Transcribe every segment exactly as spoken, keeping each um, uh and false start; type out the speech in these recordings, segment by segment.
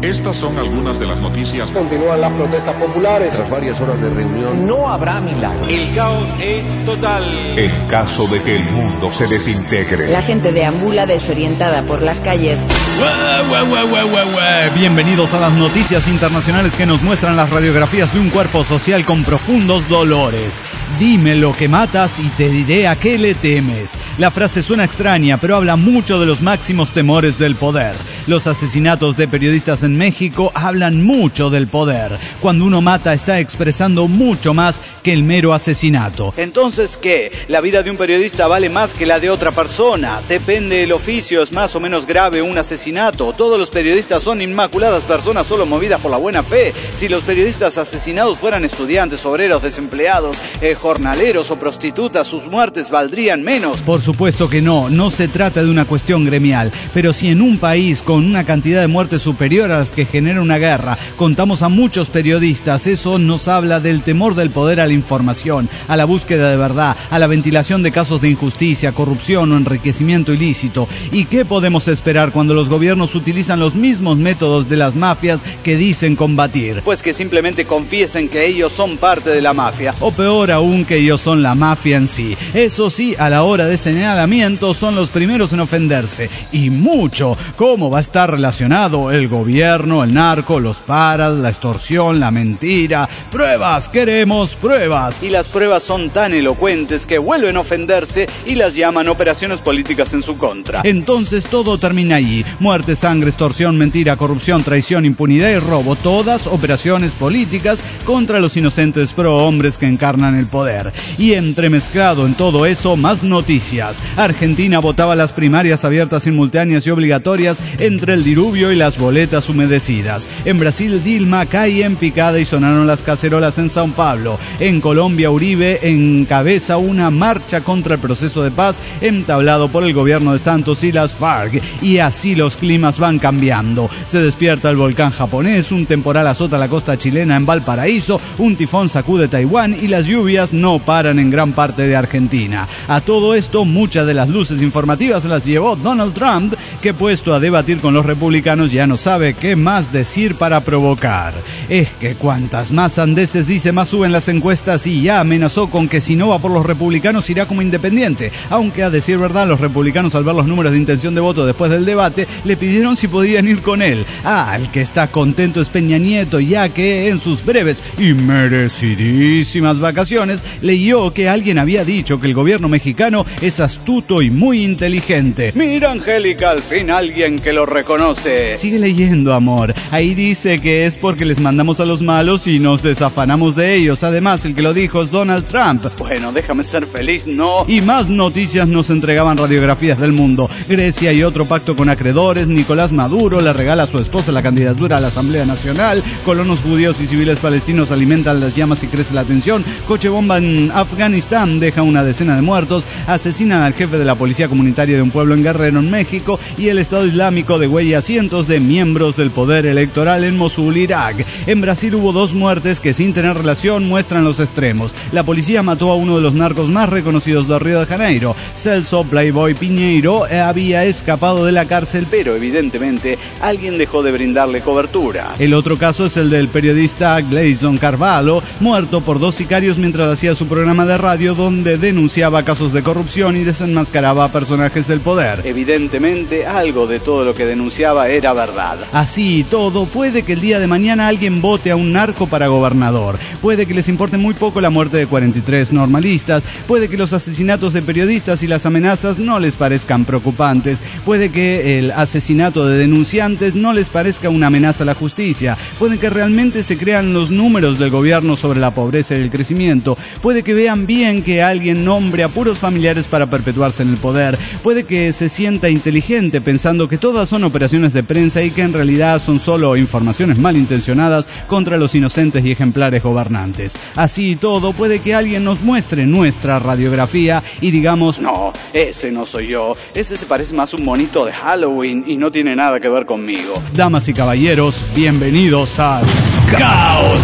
Estas son algunas de las noticias. Continúan las protestas populares. Tras varias horas de reunión, no habrá milagros. El caos es total. En caso de que el mundo se desintegre. La gente deambula desorientada por las calles. ¡Ué, ué, ué, ué, ué, ué! Bienvenidos a las noticias internacionales que nos muestran las radiografías de un cuerpo social con profundos dolores. Dime lo que matas y te diré a qué le temes. La frase suena extraña, pero habla mucho de los máximos temores del poder. Los asesinatos de periodistas en México hablan mucho del poder. Cuando uno mata está expresando mucho más que el mero asesinato. Entonces, ¿qué? ¿La vida de un periodista vale más que la de otra persona? Depende del oficio, es más o menos grave un asesinato. Todos los periodistas son inmaculadas personas solo movidas por la buena fe. Si los periodistas asesinados fueran estudiantes, obreros, desempleados, eh, jornaleros o prostitutas, sus muertes valdrían menos. Por supuesto que no, no se trata de una cuestión gremial, pero si en un país con una cantidad de muertes superior a las que genera una guerra contamos a muchos periodistas, eso nos habla del temor del poder a la información, a la búsqueda de verdad, a la ventilación de casos de injusticia, corrupción o enriquecimiento ilícito. ¿Y qué podemos esperar cuando los gobiernos utilizan los mismos métodos de las mafias que dicen combatir? Pues que simplemente confiesen que ellos son parte de la mafia. O peor aún, que ellos son la mafia en sí. Eso sí, a la hora de señalamiento son los primeros en ofenderse. Y mucho. ¿Cómo va a estar relacionado el gobierno, el narco, los paras, la extorsión, la mentira? Pruebas, queremos pruebas. Y las pruebas son tan elocuentes que vuelven a ofenderse y las llaman operaciones políticas en su contra. Entonces todo termina allí. Muerte, sangre, extorsión, mentira, corrupción, traición, impunidad y robo. Todas operaciones políticas contra los inocentes prohombres que encarnan el poder. Y entremezclado en todo eso, más noticias. Argentina votaba las primarias abiertas, simultáneas y obligatorias entre el diluvio y las boletas humedecidas. En Brasil, Dilma cae en picada y sonaron las cacerolas en São Paulo. En Colombia, Uribe encabeza una marcha contra el proceso de paz entablado por el gobierno de Santos y las FARC. Y así los climas van cambiando. Se despierta el volcán japonés, un temporal azota la costa chilena en Valparaíso, un tifón sacude Taiwán y las lluvias no paran en gran parte de Argentina. A todo esto, muchas de las luces informativas las llevó Donald Trump, que puesto a debatir con los republicanos ya no sabe qué más decir para provocar. Es que cuantas más sandeces dice, más suben las encuestas, y ya amenazó con que si no va por los republicanos irá como independiente. Aunque a decir verdad, los republicanos, al ver los números de intención de voto después del debate, le pidieron si podían ir con él. Ah, el que está contento es Peña Nieto, ya que en sus breves y merecidísimas vacaciones leyó que alguien había dicho que el gobierno mexicano es astuto y muy inteligente. Mira, Angélica, al fin alguien que lo reconoce. Sigue leyendo, amor. Ahí dice que es porque les mandamos a los malos y nos desafanamos de ellos. Además, el que lo dijo es Donald Trump. Bueno, déjame ser feliz, ¿no? Y más noticias nos entregaban radiografías del mundo. Grecia y otro pacto con acreedores. Nicolás Maduro le regala a su esposa la candidatura a la Asamblea Nacional. Colonos judíos y civiles palestinos alimentan las llamas y crece la tensión. Coche bomba en Afganistán deja una decena de muertos. Asesinan al jefe de la policía comunitaria de un pueblo en Guerrero, en México. Y el Estado Islámico degüella a cientos de miembros del poder electoral en Mosul, Irak. En Brasil hubo dos muertes que, sin tener relación, muestran los extremos. La policía mató a uno de los narcos más reconocidos de Río de Janeiro. Celso Playboy Piñeiro había escapado de la cárcel, pero evidentemente alguien dejó de brindarle cobertura. El otro caso es el del periodista Gleison Carvalho, muerto por dos sicarios mientras hacía su programa de radio donde denunciaba casos de corrupción y desenmascaraba a personajes del poder. Evidentemente algo de todo lo que denunciaba era verdad. Así y todo, puede que el día de mañana alguien vote a un narco para gobernador. Puede que les importe muy poco la muerte de cuarenta y tres normalistas. Puede que los asesinatos de periodistas y las amenazas no les parezcan preocupantes. Puede que el asesinato de denunciantes no les parezca una amenaza a la justicia. Puede que realmente se crean los números del gobierno sobre la pobreza y el crecimiento. Puede que vean bien que alguien nombre a puros familiares para perpetuarse en el poder. Puede que se sienta inteligente pensando que todas son operaciones de prensa y que en realidad son solo informaciones malintencionadas contra los inocentes y ejemplares gobernantes. Así y todo, puede que alguien nos muestre nuestra radiografía y digamos: no, ese no soy yo, ese se parece más a un monito de Halloween y no tiene nada que ver conmigo. Damas y caballeros, bienvenidos al Caos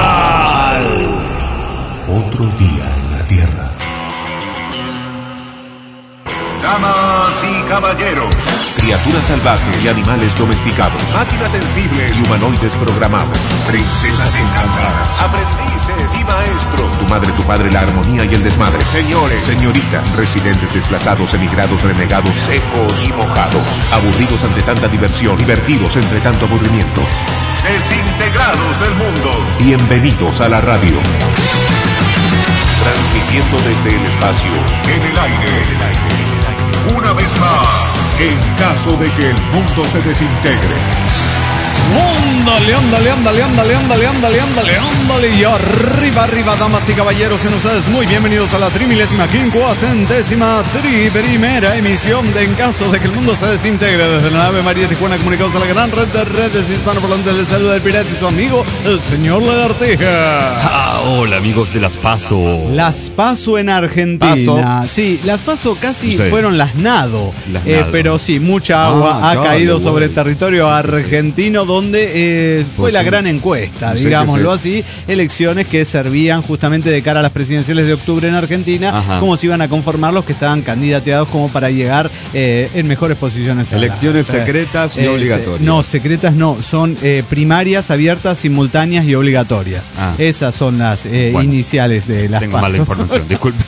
Total. Otro día en la Tierra. Damas y caballeros. Criaturas salvajes y animales domesticados. Máquinas sensibles y humanoides programados. Princesas encantadas. Aprendices y maestros. Tu madre, tu padre, la armonía y el desmadre. Señores, señoritas, residentes desplazados, emigrados, renegados, secos y mojados. Aburridos ante tanta diversión, divertidos entre tanto aburrimiento. Desintegrados del mundo. Bienvenidos a la radio. Transmitiendo desde el espacio. En el aire. En el aire. Una vez más. En caso de que el mundo se desintegre. Ándale, ándale, ándale, ándale, ándale, ándale, ándale, ándale. Y arriba, arriba, damas y caballeros, en ustedes muy bienvenidos a la trimilésima, quincuagésima, tri primera emisión de En caso de que el mundo se desintegre. Desde la nave María Tijuana, comunicados a la gran red de redes hispanoparlantes. Les saluda el pirata y su amigo, el señor Lagartija. Ah, hola amigos de Las Paso. Las Paso en Argentina. Paso. Sí, Las Paso casi Sí. fueron las Nado. Las Eh, Nado. pero sí, mucha agua Ah, ha claro, caído sobre güey. el territorio Sí, sí, argentino, donde eh, fue Pues la sí. gran encuesta, Sí, digámoslo que así. Elecciones que servían justamente de cara a las presidenciales de octubre en Argentina, Ajá. cómo se iban a conformar los que estaban candidateados como para llegar eh, en mejores posiciones. a la- Elecciones o sea, secretas y eh, obligatorias. se- No, secretas no, son eh, primarias, abiertas, simultáneas y obligatorias. Ah. Esas son las eh, Bueno, iniciales de las Tengo PASO. mala información, disculpen.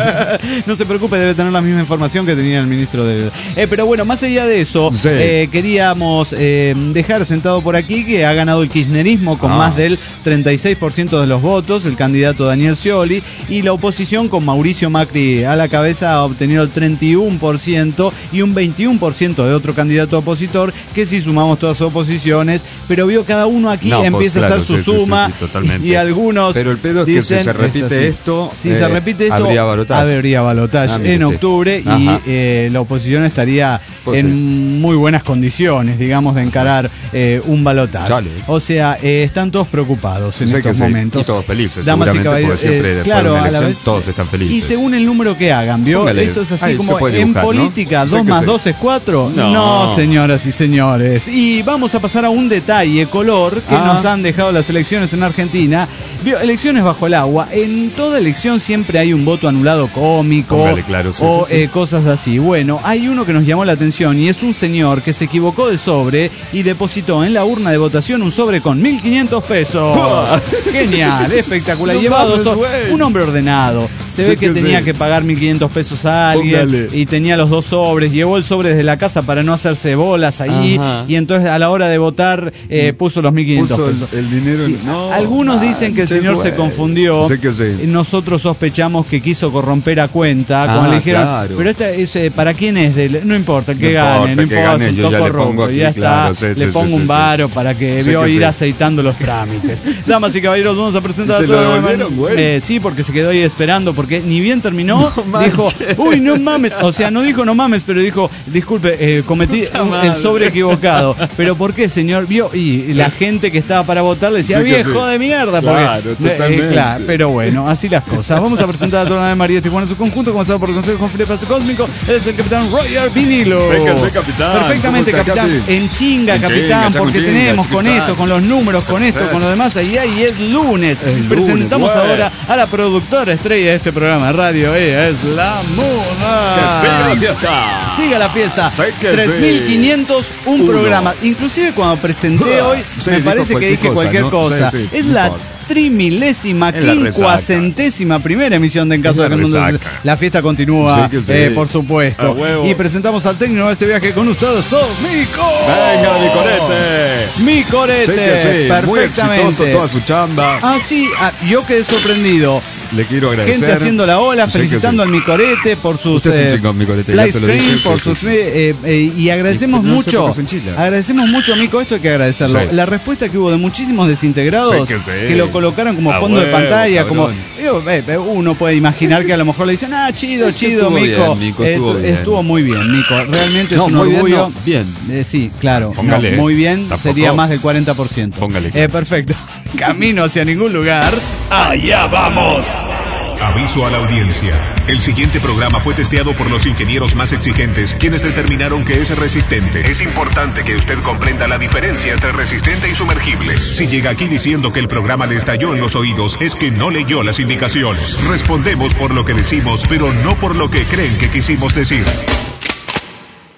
No se preocupe, debe tener la misma información que tenía el ministro de... Eh, pero bueno, más allá de eso, Sí. eh, queríamos eh, dejar sentado por aquí que ha ganado el kirchnerismo con Ah. más del treinta y seis por ciento de los votos, el candidato Daniel Scioli, y la oposición con Mauricio Macri a la cabeza ha obtenido el treinta y uno por ciento y un veintiuno por ciento de otro candidato opositor, que si sumamos todas sus oposiciones, pero vio cada uno aquí No, pues, empieza claro, a hacer su sí, sí, sí, suma, sí, totalmente. y algunos Pero el pedo es que dicen, si se repite es así. esto, si eh, se repite esto, habría balotaje. habría balotaje Ah, mire en usted. octubre y Ajá. eh, la oposición estaría Pues en sí. muy buenas condiciones, digamos, de encarar eh, un balotaje. Chale. O sea, eh, están todos preocupados en Sé estos que sí, momentos. y todos felices, Damas y seguramente, caballeros, porque siempre eh, después claro, de una a la elección vez- todos están felices. Y según el número que hagan, ¿vio? Póngale. Esto es así Ahí se como puede en dibujar, ¿no? política, Sé dos que más sí. dos es cuatro. No. No, señoras y señores. Y vamos a pasar a un detalle, color, que Ah. nos han dejado las elecciones en Argentina. Vio, elecciones bajo el agua. En toda elección siempre hay un voto anulado cómico. Póngale, claro, sí, o sí, sí. eh, cosas así. Bueno, hay uno que nos llamó la atención y es un señor que se equivocó de sobre y depositó en la urna de votación un sobre con mil quinientos pesos. Genial, espectacular. No Llevado mames, so- güey. un hombre ordenado. Se Sí ve que que tenía sí. que pagar mil quinientos pesos a alguien Póngale. y tenía los dos sobres. Llevó el sobre desde la casa para no hacerse bolas ahí. Ajá. Y entonces a la hora de votar eh, puso los mil quinientos Puso el- pesos. el dinero en- Sí, no, algunos dicen que el manches, señor se güey. confundió. Sé que sí. Nosotros sospechamos que quiso corromper a cuenta. Ah, como le dijeron, claro. pero esta es, eh, ¿para quién es? De, no importa, que No gane, no importa, que importa, gane, un yo toco ya le rojo, pongo aquí, ya claro, está, sí, le sí, pongo sí, un sí, varo para que Sé vio que ir sí. aceitando los trámites. Damas y caballeros, vamos a presentar ¿Se a todo lo el- devolvieron, güey? Eh, sí, porque se quedó ahí esperando, porque ni bien terminó, No dijo, manches. uy, no mames, o sea, no dijo no mames, pero dijo, disculpe, eh, cometí Puta un- madre. el sobre equivocado. ¿Pero por qué, señor? Vio, y la gente que estaba para votar le decía, Sí que viejo sí. de mierda, Claro, porque, totalmente. claro, pero bueno, así las cosas. Vamos a presentar a toda la nave María Tijuana en su conjunto, comenzado por el Consejo con Felipe Paso Cósmico, es el capitán Roger Vinilo. Sé que sé, capitán. Perfectamente, ¿Cómo está, capitán. capi? En chinga, En capitán, chinga, está porque con chinga, tenemos con chiquitán. esto, con los números, con esto, Sí. con lo demás, ahí, ahí es lunes. Es lunes, Presentamos güey. ahora a la productora estrella de este programa de radio, ella es La Muda. Que siga la fiesta. Siga la fiesta. Sé que tres mil quinientos un Uno. programa. Inclusive cuando presenté hoy, Sí, me dijo parece que cualquier dije cosa, cualquier ¿no? cosa. Sí, sí, es no la importa. trimilésima, Es la quincuagésima primera emisión de En Caso Es de la que el mundo se- resaca. La fiesta continúa, Sí que sí. eh, por supuesto. A huevo. Y presentamos al técnico de este viaje con ustedes, sos Mico. Venga, mi corete. Mi corete. Sé que sí, muy Perfectamente. exitoso toda su chamba. Ah, sí, ah, yo quedé sorprendido. Le quiero agradecer. Gente haciendo la ola, Sé que felicitando sí. al Micorete por sus Usted es un eh, chingón, Micorete, ya live te lo stream, dije, por sí, sus sí. eh, eh, y agradecemos Y no sé mucho. por qué se enchila. Agradecemos mucho, Mico, esto hay que agradecerlo. Sí. La respuesta que hubo de muchísimos desintegrados Sé que sí. lo colocaron como A fondo de huevo, pantalla, cabrón. como digo, eh, eh, uno puede imaginar que a lo mejor le dicen, "Ah, chido, Es que chido, estuvo Mico." bien, Mico, Eh, estuvo tu- bien. estuvo muy bien, Mico. Realmente No, es un muy bien, orgullo. no, bien. Eh, sí, claro. Póngale, No, muy bien, tampoco. sería más del cuarenta por ciento. Póngale. Eh, perfecto. Camino hacia ningún lugar. Allá vamos. Aviso a la audiencia. El siguiente programa fue testeado por los ingenieros más exigentes, quienes determinaron que es resistente. Es importante que usted comprenda la diferencia entre resistente y sumergible. Si llega aquí diciendo que el programa le estalló en los oídos, es que no leyó las indicaciones. Respondemos por lo que decimos, pero no por lo que creen que quisimos decir.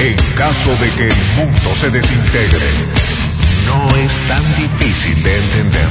En caso de que el mundo se desintegre, no es tan difícil de entender.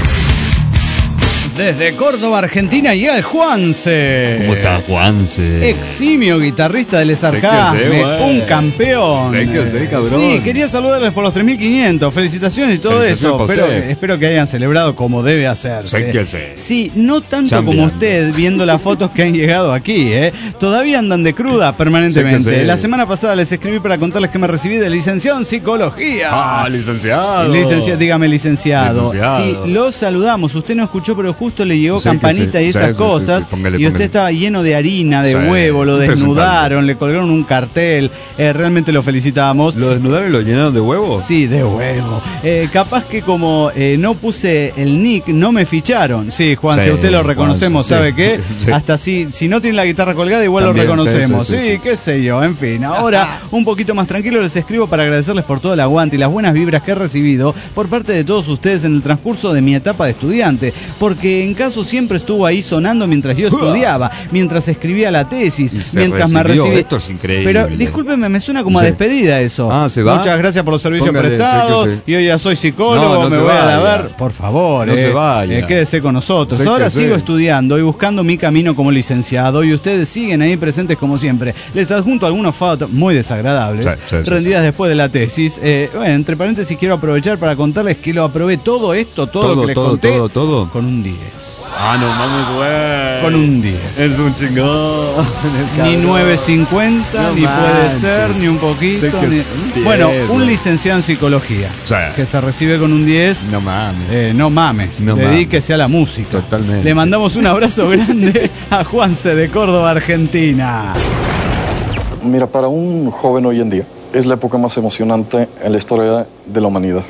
Desde Córdoba, Argentina, llega el Juanse. ¿Cómo está Juanse? Eximio guitarrista del Sarcasme, Sé que sé, un campeón. Sé que sé, cabrón. Sí, quería saludarles por los tres mil quinientos. Felicitaciones y todo Felicitaciones eso. pa' Pero usted. espero que hayan celebrado como debe hacerse. Sé que sé. Sí, no tanto Chambeando. como usted viendo las fotos que han llegado aquí, ¿eh? Todavía andan de cruda permanentemente. Sé que sé. La semana pasada les escribí para contarles que me recibí de licenciado en psicología. Ah, licenciado. Licenciado, dígame licenciado. Licenciado. Sí, lo saludamos. Usted no escuchó, pero justo le llegó Sí que campanita sí. y esas Sí, sí, cosas. sí, sí. Póngale, y usted póngale. estaba lleno de harina, de Sí, huevo, lo impresentable. desnudaron, le colgaron un cartel. Eh, realmente lo felicitamos. ¿Lo desnudaron y lo llenaron de huevo? Sí, de huevo. Eh, capaz que como eh, no puse el nick, no me ficharon. Sí, Juan, Sí, si usted lo reconocemos, Juanse, ¿sabe sí. qué? Sí. Hasta si, si no tiene la guitarra colgada, igual También, lo reconocemos. sí, Sí, sí, sí, sí. qué sé yo, en fin. Ahora, un poquito más tranquilo, les escribo para agradecerles por todo el aguante y las buenas vibras que he recibido por parte de todos ustedes en el transcurso de mi etapa de estudiante. Porque en caso siempre estuvo ahí sonando mientras yo estudiaba, mientras escribía la tesis, Y se mientras me recibió. recibí. Esto es increíble. Pero discúlpeme, me suena como a Sí. despedida eso. Ah, ¿se va? Muchas gracias por los servicios Póngale, prestados. sí que sí. Y hoy ya soy psicólogo, No, no me se voy a vaya. ver. Por favor, No eh, se vaya. eh, quédese con nosotros. Sé que Ahora sí. sigo estudiando y buscando mi camino como licenciado. Y ustedes siguen ahí presentes como siempre. Les adjunto algunos fotos muy desagradables, Sí, sí, sí, rendidas después de la tesis. Eh, bueno, entre paréntesis, quiero aprovechar para contarles que lo aprobé todo esto, todo, Todo, lo que les todo, conté, todo, todo. con un diez. Ah, no mames, güey. Con un diez. Es un chingón. Ni nueve cincuenta, No ni puede manches. ser, ni un poquito. Sé que ni- es un diez, Bueno, un güey. licenciado en psicología Sí. que se recibe con un diez. No mames. Eh, no mames, No dedíquese a la música. Totalmente. Le mandamos un abrazo grande a Juanse de Córdoba, Argentina. Mira, para un joven hoy en día, es la época más emocionante en la historia de la humanidad.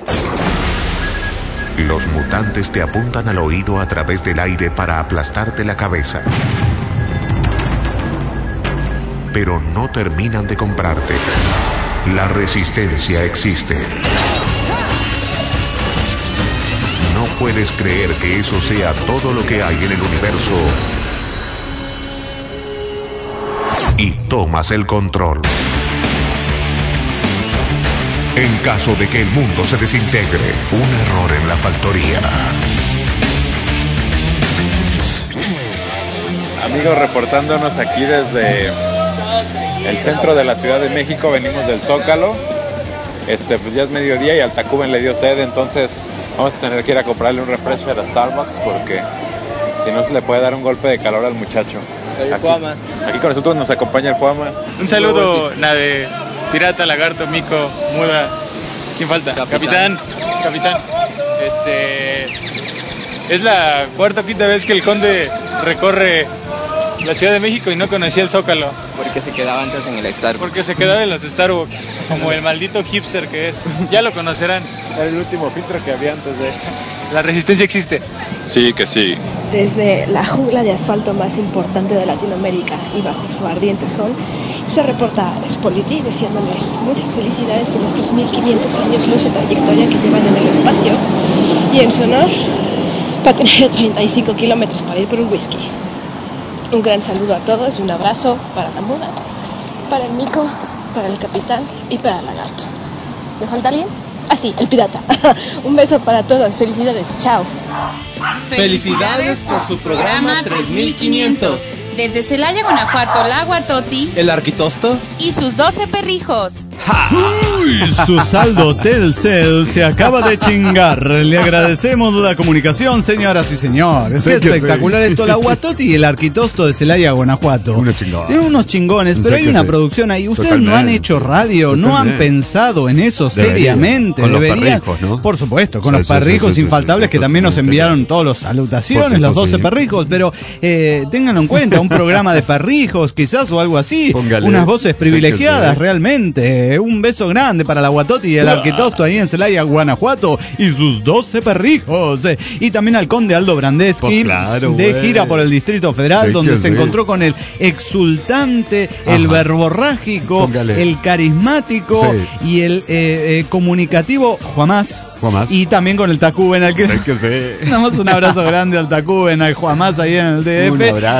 Los mutantes te apuntan al oído a través del aire para aplastarte la cabeza. Pero no terminan de comprarte. La resistencia existe. No puedes creer que eso sea todo lo que hay en el universo. Y tomas el control. En caso de que el mundo se desintegre, un error en la factoría. Amigos, reportándonos aquí desde el centro de la Ciudad de México, venimos del Zócalo. Este, pues ya es mediodía y al Tacuben le dio sed, entonces vamos a tener que ir a comprarle un refresher a Starbucks porque si no se le puede dar un golpe de calor al muchacho. Aquí, aquí con nosotros nos acompaña el Juamas. Un saludo, Nade, Pirata, Lagarto, Mico, Muda. ¿Quién falta? Capitán. Capitán. Este. Es la cuarta o quinta vez que el Conde recorre la Ciudad de México y no conocía el Zócalo. Porque se quedaba antes en el Starbucks. Porque se quedaba en los Starbucks, como el maldito hipster que es. Ya lo conocerán. Era el último filtro que había antes de... La resistencia existe. Sí, que sí. Desde la jungla de asfalto más importante de Latinoamérica y bajo su ardiente sol, se reporta Spoliti deseándoles muchas felicidades por los tres mil quinientos años luz de trayectoria que llevan en el espacio y en su honor patinar treinta y cinco kilómetros para ir por un whisky. Un gran saludo a todos y un abrazo para la Muda, para el Mico, para el Capitán y para el Lagarto. ¿Me falta alguien? Ah, sí, el Pirata. Un beso para todos. Felicidades. Chao. Felicidades por su programa tres mil quinientos. Desde Celaya, Guanajuato, la Guatoti el Arquitosto y sus doce perrijos. Uy, su saldo Telcel se acaba de chingar. Le agradecemos la comunicación, señoras y señores. Sí, Qué que espectacular sí. esto, la Guatoti y el Arquitosto de Celaya, Guanajuato. Una chingada. Tienen unos chingones, pero Sí, hay que una sí. producción ahí. Ustedes Totalmente. no han hecho radio, no han Totalmente. pensado en eso Deberían. seriamente. Con los Deberían. perrijos, ¿no? Por supuesto, con Sí, los sí, sí, perrijos sí, sí, infaltables sí, que también nos totalmente. enviaron todos los salutaciones, Por los supuesto, doce sí. perrijos, pero eh, ténganlo en cuenta, un programa de perrijos quizás o algo así. Póngale. Unas voces Sí, que privilegiadas sí. realmente. Un beso grande para la Guatoti y el Arquitosto ahí en Celaya, Guanajuato y sus doce perrijos. Eh, Y también al conde Aldo Brandeschi Pues claro, de güey. gira por el Distrito Federal, Sí, donde que se sí. encontró con el exultante, el Ajá. verborrágico, Póngale. el carismático Sí. y el eh, eh, comunicativo Juamás. Juamás. Y también con el Tacuben al que Sé que sí. damos un abrazo grande al Tacuben, al Juamás ahí en el D F. Un abrazo. Y al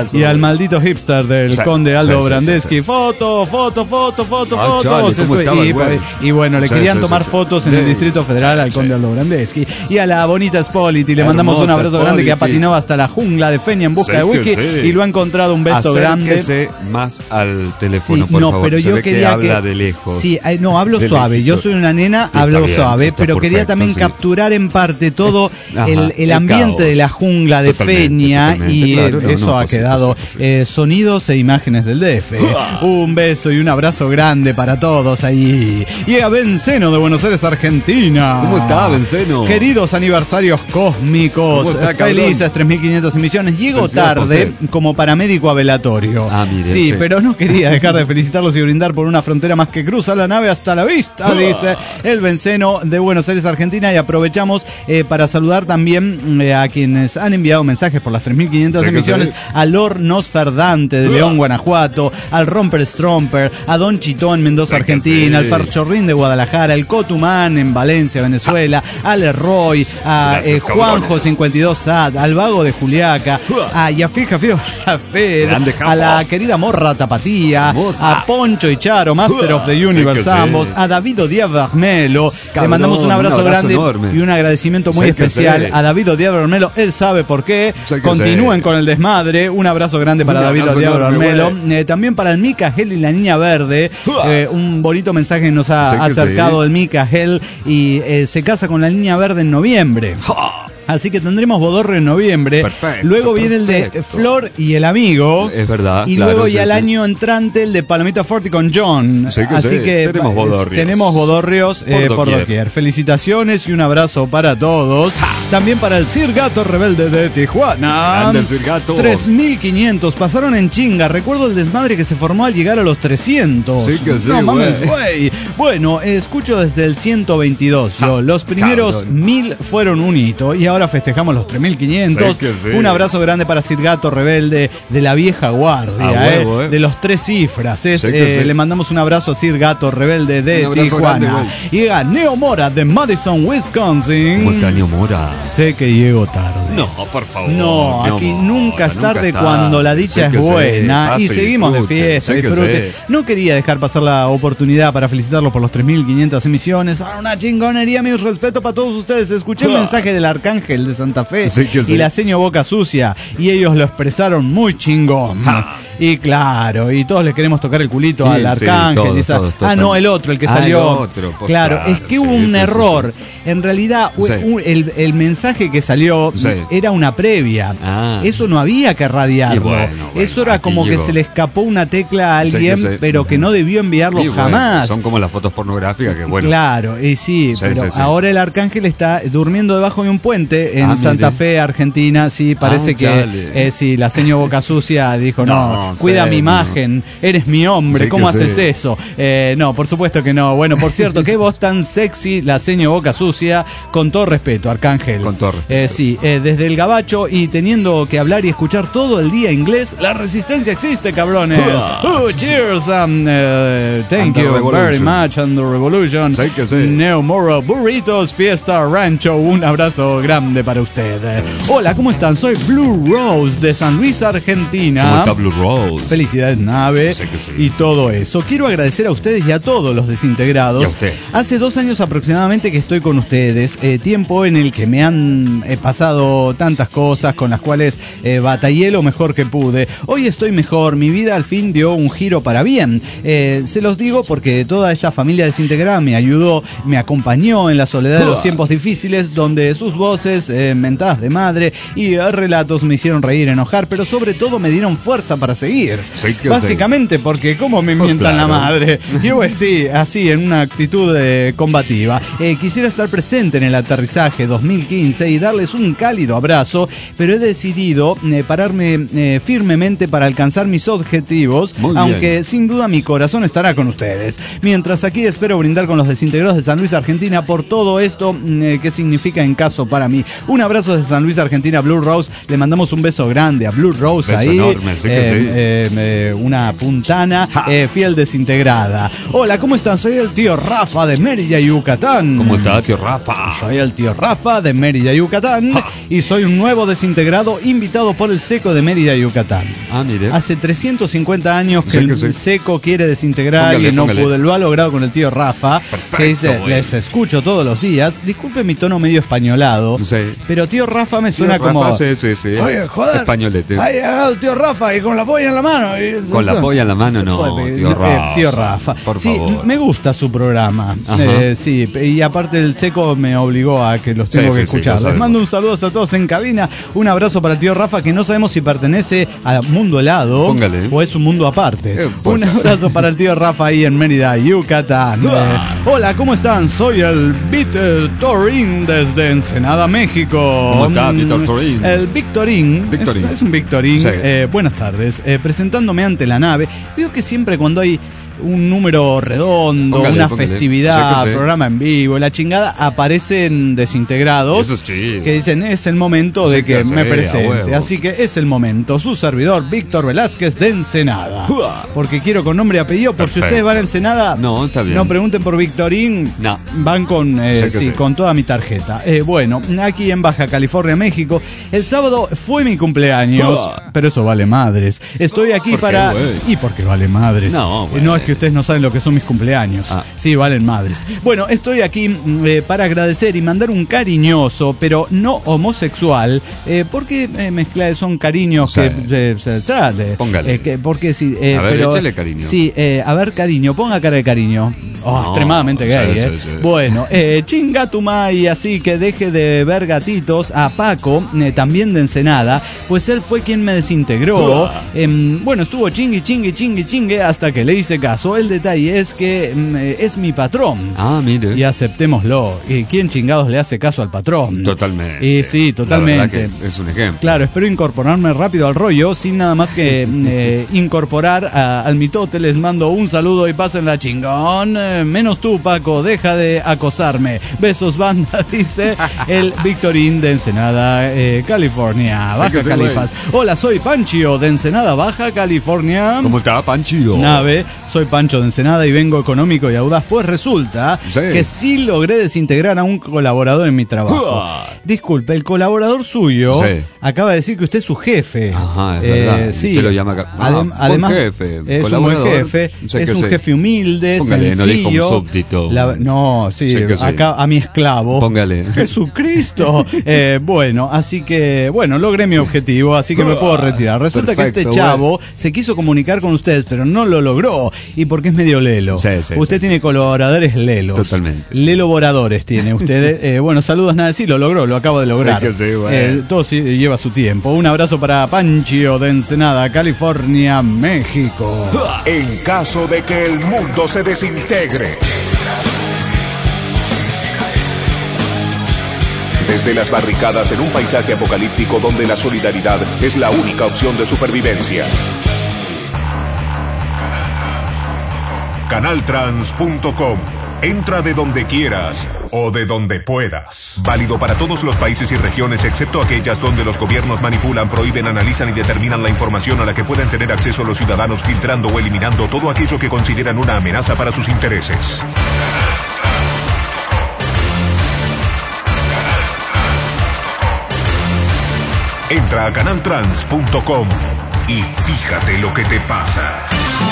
maldito hipster del Sí, conde Aldo sí, sí, Brandeschi. sí, sí. Foto, foto, foto, foto, Ah, foto. chale, ¿cómo estaba y, el güey? y bueno, le Sí, querían sí, tomar sí, sí. fotos en el Sí. Distrito Federal al conde Aldo Brandeschi. Y a la bonita Spoliti le mandamos un Hermosa abrazo grande que ha Spoliti. patinado hasta la jungla de Fenia en busca Sí de que wiki sí. y lo ha encontrado. Un beso grande. Acérquese más al teléfono, Sí, por no, favor. pero Se yo ve que quería habla que- de lejos. Sí, ay, no, hablo De suave. Yo lejitos. soy una nena, Está hablo bien, suave, está pero quería perfecto, también sí. capturar en parte todo Ajá, el, el el ambiente caos. de la jungla de Totalmente, Fenia totalmente, y claro, eh, no, eso no, ha pues sí, quedado pues sí, eh, sonidos e imágenes del D F. Un beso y un abrazo grande para todos ahí. Llega Benceno de Buenos Aires, Argentina. ¿Cómo está, Benceno? Queridos aniversarios cósmicos, ¿Cómo está, cabrón? felices tres mil quinientas emisiones. Llego Felicidades por tarde usted. como paramédico avelatorio. Ah, mire, sí, sí. pero no quería dejar de felicitarlos y brindar por una frontera más que cruza la nave hasta la vista, dice el Benceno de Buenos Aires, Argentina. Y aprovechamos eh, para saludar también eh, a quienes han enviado mensajes por las tres mil quinientas Sí que emisiones, sí. a Lord Nosferdante de León, Guanajuato, al Romper Stromper, a Don Chito en Mendoza, Sí que Argentina, sí. al Farchorrín de Guadalajara, al Cotumán en Valencia, Venezuela, al Erroy, a Gracias, eh, Juanjo cabrones. cincuenta y dos Sad, al Vago de Juliaca, a Yafí Jafío Jafé, Grande, a la Jafo. querida Morra Tapatía, Hermosa. a Poncho y Charo, Master of the Sí Universe que sí. ambos, a David Díaz Bermelo. Le Cabrón, mandamos un abrazo, un abrazo grande enorme. y un agradecimiento muy Sí que especial sí. a David Díaz Bermelo. Él sabe por qué. Sí que Continúen sí. con el desmadre. Un abrazo grande para Un David abrazo Díaz enorme, Bermelo. güey. Eh, también para el Micael y la Niña Verde. Eh, un bonito mensaje que nos ha Sí que acercado sí. el Micael y eh, se casa con la Niña Verde en noviembre. Así que tendremos Bodorrio en noviembre. Perfecto, Luego viene el de perfecto. Flor y el amigo. Es verdad, Y claro, luego sí, ya el sí. año entrante el de Palomita Forti con John. Sí que Así sí, que tenemos eh, bodorrios. tenemos bodorrios eh, Por por doquier. doquier. Felicitaciones y un abrazo para todos. También para el Sir Gato Rebelde de Tijuana. Grande Sir Gato. tres mil quinientos pasaron en chinga. Recuerdo el desmadre que se formó al llegar a los trescientos. Sí que sí, no mames, güey. güey. Bueno, eh, escucho desde el ciento veintidós. Yo, los primeros cabrón. mil fueron un hito y ahora festejamos los tres mil quinientos. Sí que sí. Un abrazo grande para Sir Gato Rebelde de la vieja guardia, A huevo, eh, eh. de los tres cifras. Es, Sí que eh, sí. Le mandamos un abrazo a Sir Gato Rebelde de Un abrazo Tijuana. grande, Llega Neo Mora de Madison, Wisconsin. ¿Cómo está, Neo Mora? Sé que llego tarde. No, por favor. No, Neo aquí Mora, nunca es tarde nunca cuando la tarde. dicha Sí es que sí. buena. Pase Y seguimos de disfrute. fiesta, Sí que disfrute. sí. No quería dejar pasar la oportunidad para felicitarlos por los tres mil quinientas emisiones. Ah, una chingonería, mis respetos para todos ustedes. Escuché el Ah. mensaje del Arcángel de Santa Fe Sí que sí. y la seño Boca Sucia y ellos lo expresaron muy chingón. Ah. Y claro, y todos le queremos tocar el culito Sí, al sí, Arcángel. todos, y esa- todos, ah, todos. no, el otro, el que Ah, salió. el otro, pues claro, claro, es que sí, hubo un sí, sí, error. sí. En realidad, Sí. un- el, el mensaje que salió Sí. era una previa. Ah. Eso no había que radiarlo. Y bueno, bueno, Eso era aquí como que llegó. se le escapó una tecla a Sí, alguien, que sí. pero que no debió enviarlo Y bueno, jamás. son como las fotos pornográficas que, bueno. Claro, y sí, Sí, pero sí, sí. ahora el Arcángel está durmiendo debajo de un puente en Ah, Santa mire. Fe, Argentina. Sí, parece Ah, que chale. eh, sí, la señor Boca Sucia dijo, no, No, cuida sí, mi no. imagen, eres mi hombre, Sí ¿cómo que haces sí. eso? Eh, no, por supuesto que no. Bueno, por cierto, qué voz tan sexy la señor Boca Sucia, con todo respeto, Arcángel. Con todo respeto. Eh, sí, eh, desde el gabacho y teniendo que hablar y escuchar todo el día inglés, la resistencia existe, cabrones. Uh, cheers, um, uh, thank And the you very revolution. much, and the revolution. Sí que sí. Neo Moro, Burritos, Fiesta Rancho, un abrazo grande para usted. Hola, ¿cómo están? Soy Blue Rose de San Luis, Argentina. ¿Cómo está Blue Rose? Felicidades, nave. Sí que sí. Y todo eso. Quiero agradecer a ustedes y a todos los desintegrados. Y a usted. Hace dos años aproximadamente que estoy con ustedes. eh, tiempo en el que me han eh, pasado tantas cosas con las cuales eh, batallé lo mejor que pude. Hoy estoy mejor. Mi vida al fin dio un giro para bien. Eh, se los digo porque toda esta familia desintegrada me ayudó, me acompañó en la soledad de los tiempos difíciles, donde sus voces, eh, mentadas de madre y eh, relatos me hicieron reír, enojar, pero sobre todo me dieron fuerza para seguir. Sí que Básicamente porque cómo me Pues mientan la claro. madre. Yo pues sí, así en una actitud eh, combativa. Eh, quisiera estar presente en el aterrizaje dos mil quince y darles un cálido abrazo, pero he decidido eh, pararme eh, firmemente para alcanzar mis objetivos, Muy bien. aunque sin duda mi corazón estará con ustedes. Mientras aquí espero brindar con los desintegrados de San Luis, Argentina, por todo esto mm, eh, que significa en caso para mí. Un abrazo desde San Luis, Argentina, Blue Rose. Le mandamos un beso grande a Blue Rose Beso ahí. enorme, sí que eh, sí. eh, eh, una puntana eh, fiel desintegrada. Hola, ¿cómo están? Soy el tío Rafa de Mérida, Yucatán. ¿Cómo está, tío Rafa? Soy el tío Rafa de Mérida, Yucatán. Ja. Y soy un nuevo desintegrado invitado por el Seco de Mérida, Yucatán. Ah, mire. Hace trescientos cincuenta años que, que el sí. Seco quiere desintegrar póngale, y no póngale. pudo. Lo ha logrado con el tío Rafa. Perfecto, que dice, güey. Les escucho todos los días. Disculpe mi tono medio españolado. Sí. Pero tío Rafa me suena tío como... Rafa, sí, sí, sí. Oye, joder. Españolete. Ha llegado el tío Rafa y con la polla en la mano. Y... Con la polla en la mano, no, tío Rafa. Eh, tío Rafa. Por sí, favor. Me gusta su programa. Eh, sí, y aparte el Seco me obligó a que los tengo sí, que sí, escuchar. Sí, Les mando un saludo a todos en cabina. Un abrazo para el tío Rafa, que no sabemos si pertenece al mundo helado Póngale. o es un mundo aparte. Eh, pues. Un abrazo para el tío Rafa ahí en Mérida, Yucatán. Eh, hola, ¿cómo están? Soy el Víctor Torín desde Ensenada, México. ¿Cómo está, Víctor Torín? El Victorín. Victorín. Es, es un Victorín. Sí. Eh, buenas tardes. Eh, presentándome ante la nave. Veo que siempre cuando hay un número redondo, póngale, una póngale. festividad, sí, programa en vivo, la chingada, aparecen desintegrados. Eso sí. Que dicen, es el momento sí, de que, que me presente. Así que es el momento. Su servidor, Víctor Velázquez de Ensenada. Uah. Porque quiero con nombre y apellido, por Perfecto. Si ustedes van a Ensenada, no, está bien. No pregunten por Victorín, no. Van con, eh, sí, sí, con toda mi tarjeta. Eh, bueno, aquí en Baja California, México, el sábado fue mi cumpleaños, Uah. Pero eso vale madres. Estoy aquí ¿Por para... Qué, y porque vale madres. No, eh, no es que ustedes no saben lo que son mis cumpleaños. Ah. Sí, valen madres. Bueno, estoy aquí eh, para agradecer y mandar un cariñoso, pero no homosexual, eh, porque eh, mezcla, son cariños sí. que... Eh, eh, Póngale. Eh, que, porque sí, eh, a ver, pero, échale cariño. Sí, eh, a ver, cariño, ponga cara de cariño. Oh, no, extremadamente gay, sí, eh. Sí, sí. Bueno, eh, chinga tu mai, así que deje de ver gatitos. A Paco, eh, también de Ensenada, pues él fue quien me desintegró. Uh. Eh, bueno, estuvo chingui, chingui, chingui, chingue hasta que le hice caso. El detalle es que eh, es mi patrón. Ah, mire. Y aceptémoslo. ¿Y quién chingados le hace caso al patrón? Totalmente. Y sí, totalmente. Es un ejemplo. Claro, espero incorporarme rápido al rollo, sin nada más que eh, incorporar a, al mitote. Les mando un saludo y pásenla chingón. Eh, menos tú, Paco, deja de acosarme. Besos, banda, dice el Victorín de Ensenada, eh, California, Baja sí Califas. Hola, soy Panchio de Ensenada, Baja California. ¿Cómo está, Panchio? Nave, soy Pancho de Ensenada y vengo económico y audaz. Pues resulta sí. que sí logré desintegrar a un colaborador en mi trabajo. Uh. Disculpe, el colaborador suyo sí. acaba de decir que usted es su jefe. Ajá, es eh, verdad. Sí. Usted lo llama acá. Ah, Adem además, jefe, es un buen jefe, sé es un sé. jefe humilde, Póngale, sencillo. No dijo un súbdito. La, no, sí, acá sí. a mi esclavo. Póngale. Jesucristo. eh, bueno, así que, bueno, logré mi objetivo, así que me puedo retirar. Resulta Perfecto, que este chavo bueno. se quiso comunicar con ustedes, pero no lo logró. Y porque es medio lelo. Sí, sí, usted sí, tiene sí, colaboradores lelos. Totalmente. Leloboradores tiene usted. Eh, bueno, saludos, nada, sí, lo logró, lo acabo de lograr. Sí que sí, bueno. eh, todo sí, lleva su tiempo. Un abrazo para Panchio de Ensenada, California, México. En caso de que el mundo se desintegre. Desde las barricadas en un paisaje apocalíptico donde la solidaridad es la única opción de supervivencia. canaltrans punto com. Entra de donde quieras o de donde puedas. Válido para todos los países y regiones excepto aquellas donde los gobiernos manipulan, prohíben, analizan y determinan la información a la que pueden tener acceso los ciudadanos, filtrando o eliminando todo aquello que consideran una amenaza para sus intereses. Entra a canaltrans punto com y fíjate lo que te pasa.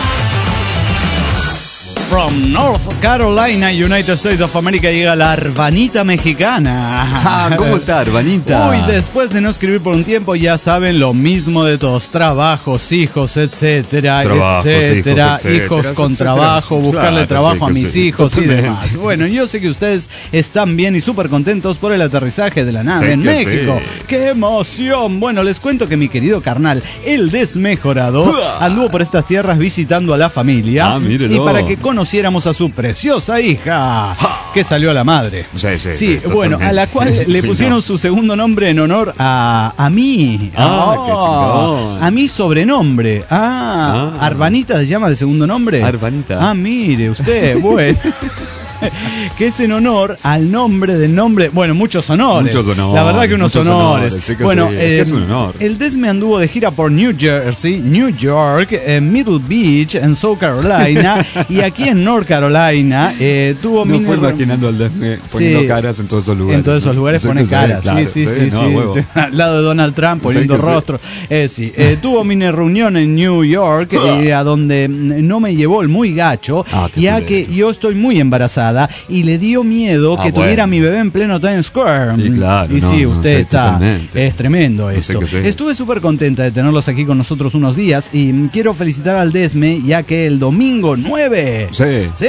From North Carolina, United States of America, llega la Arbanita mexicana. Ah, ¿cómo está, Arbanita? Uy, después de no escribir por un tiempo, ya saben lo mismo de todos. Trabajos, hijos, etcétera, Trabajos, etcétera. Hijos, etcétera, hijos con etcétera. trabajo, buscarle claro, trabajo sí, a mis sí, hijos totalmente. y demás. Bueno, yo sé que ustedes están bien y súper contentos por el aterrizaje de la nave sí, en México. Sí. ¡Qué emoción! Bueno, les cuento que mi querido carnal, el desmejorado, anduvo por estas tierras visitando a la familia. Ah, mírelo. Y para que con conociéramos a su preciosa hija, que salió a la madre. Sí, sí, sí, sí bueno, a la cual le pusieron sí, no. su segundo nombre en honor a, a mí. Ah, oh, qué chingón. A mi sobrenombre. Ah, ah, ¿Arbanita se llama de segundo nombre? Arbanita. Ah, mire usted, bueno. que es en honor al nombre del nombre, bueno, muchos honores. Muchos honores. La verdad que unos honores. honores sí que bueno, sí, eh, es un honor. El Desme anduvo de gira por New Jersey, New York, eh, Middle Beach, en South Carolina y aquí en North Carolina eh, tuvo... No mini... fue imaginando al Desme poniendo sí, caras en todos esos lugares. En todos esos lugares Sí pone que caras, sí, claro, sí, sí, sí, no, sí. huevo. Al lado de Donald Trump poniendo Sí que sí. rostro. Eh, sí. Eh, tuvo mini reunión en New York, eh, a donde no me llevó el muy gacho, Ah, qué ya culero. que yo estoy muy embarazada y le dio miedo Ah, que bueno. tuviera mi bebé en pleno Times Square. Y claro, Y no, sí, no, usted sí, está. totalmente. Es tremendo No sé esto. qué sé. Estuve súper contenta de tenerlos aquí con nosotros unos días y mm, quiero felicitar al Desme, ya que el domingo nueve. Sí. Sí,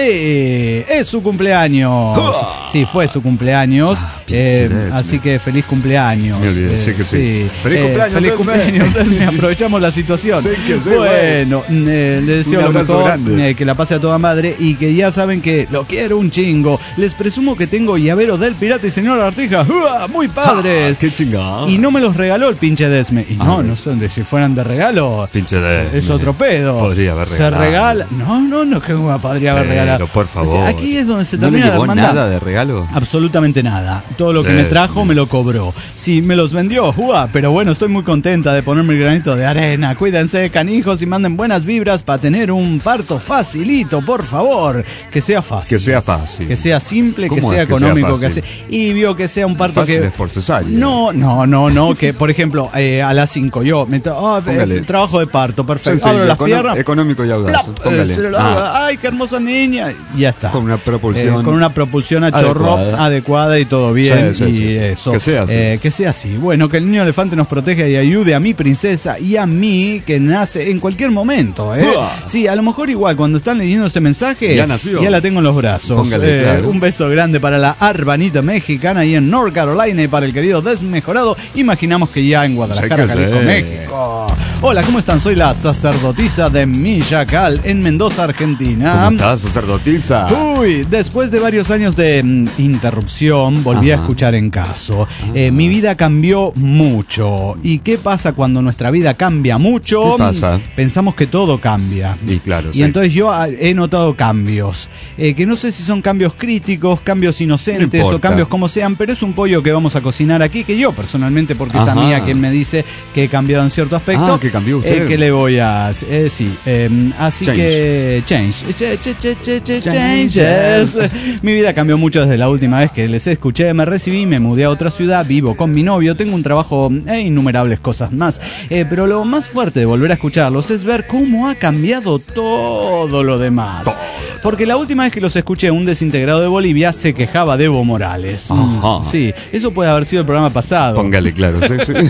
es su cumpleaños. Sí, fue su cumpleaños. eh, Desme. así que feliz cumpleaños. Me olvidé, sí que sí. Feliz cumpleaños, Feliz Desme. cumpleaños, Desme. Aprovechamos la situación. Sí que sí, bueno, eh, le deseo Un lo abrazo mejor, grande. eh, que la pase a toda madre y que ya saben que lo quiero un chingo. Les presumo que tengo llaveros del Pirata y Señor Artija. ¡Uah! Muy padres. Ah, qué chingón. Y no me los regaló el pinche Desme. Y Ah, no, bueno. no son de si fueran de regalo. Pinche Desme. Es otro pedo. Podría haber Se regalado. regala. No, no, no, que me podría haber Pero, regalado. por favor. O sea, aquí es donde se ¿No le termina la llevó hermandad. nada de regalo? Absolutamente nada. Todo lo que me Desme. trajo me lo cobró. Sí, me los vendió, ¡Uah! Pero bueno, estoy muy contenta de ponerme el granito de arena. Cuídense, canijos, y manden buenas vibras para tener un parto facilito, por favor. Que sea fácil. Que sea fácil. Que sea simple, que ¿Cómo sea es que sea económico, que fácil? sea... Y vio que sea un parto Fácil que... es por cesárea. No, no, no, no, que por ejemplo, eh, a las cinco yo me to- oh, eh, Póngale. trabajo de parto, perfecto. Sencillo, Abro las econo- piernas. económico y audaz. plap, Póngale. eh, se lo Ah. hago. Ay, qué hermosa niña. Y ya está. Con una propulsión Eh, con una propulsión a chorro adecuada. adecuada y todo bien. Sí, sí, y sí, sí. eso. Que sea así. Eh, que sea así. Bueno, que el niño elefante nos proteja y ayude a mi princesa y a mí, que nace en cualquier momento. ¿eh? Uah. Sí, a lo mejor igual cuando están leyendo ese mensaje, Ya nació. ya la tengo en los brazos. Póngale, Eh, claro. Un beso grande para la arbanita mexicana y en North Carolina y para el querido Desmejorado. Imaginamos que ya en Guadalajara, Sí que Jalisco, sí. México. Hola, ¿cómo están? Soy la sacerdotisa de Millacal en Mendoza, Argentina. ¿Cómo estás, sacerdotisa? Uy, después de varios años de mm, interrupción, volví a Ajá. escuchar en caso. Eh, mi vida cambió mucho. ¿Y qué pasa cuando nuestra vida cambia mucho? ¿Qué pasa? Pensamos que todo cambia. Y claro, Y sí. entonces yo ah, he notado cambios, eh, que no sé si son cambios críticos, cambios inocentes No o importa. cambios como sean, pero es un pollo que vamos a cocinar aquí, que yo personalmente, porque es a Ajá. mí a quien me dice que he cambiado en cierto aspecto. Ah, que cambió usted. Eh, que le voy a hacer? Eh, sí, eh, así Change. que change. Ch- ch- ch- ch- ch- Changes. changes. Mi vida cambió mucho desde la última vez que les escuché, me recibí, me mudé a otra ciudad, vivo con mi novio, tengo un trabajo e innumerables cosas más. Eh, pero lo más fuerte de volver a escucharlos es ver cómo ha cambiado todo lo demás. Porque la última vez que los escuché, un desintegrado de Bolivia se quejaba de Evo Morales. Mm, Ajá. Sí, eso puede haber sido el programa pasado. Póngale, claro, sí, sí.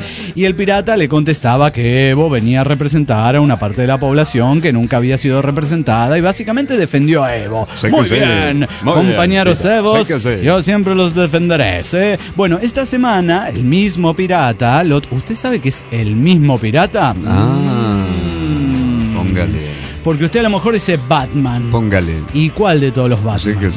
Y el pirata le contestaba que Evo venía a representar a una parte de la población que nunca había sido representada y básicamente defendió a Evo. Sé Muy que sí. bien, Muy compañeros bien, pirata. Evos, Sé que sí. yo siempre los defenderé. ¿sí? Bueno, esta semana el mismo pirata, lo- ¿usted sabe que es el mismo pirata? Ah, Mm. póngale. Porque usted a lo mejor dice Batman. Póngale. ¿Y cuál de todos los Batman? Sí que sí.